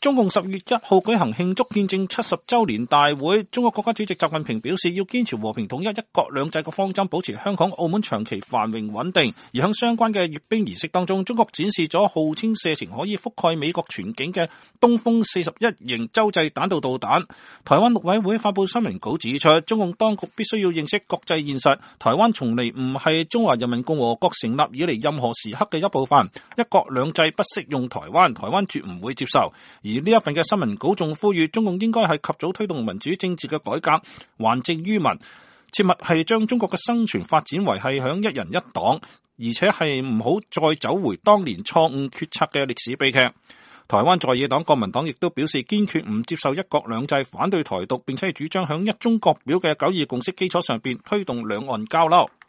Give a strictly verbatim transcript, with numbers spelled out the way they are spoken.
中共十月一號舉行慶祝建政七十周年大會，中國國家主席習近平表示要堅持和平統一、一國兩制嘅方針，保持香港、澳門長期繁榮穩定。而喺相關嘅閱兵儀式當中，中國展示咗號稱射程可以覆蓋美國全境嘅東風四十一型洲際彈道導彈。台灣陸委會發布新聞稿指出，中共當局必須要認識國際現實，台灣從嚟唔係中華人民共和國成立以嚟任何時刻嘅一部分，一國兩制不適用台灣，台灣絕唔會接受。而呢一份嘅新聞稿仲呼籲中共應該係及早推動民主政治嘅改革，還政於民，切勿係將中國嘅生存發展為係響一人一黨，而且係唔好再走回當年錯誤決策嘅歷史悲劇。台灣在野黨國民黨亦都表示堅決唔接受一國兩制，反對台獨，並且係主張響一中各表嘅九二共識基礎上邊推動兩岸交流。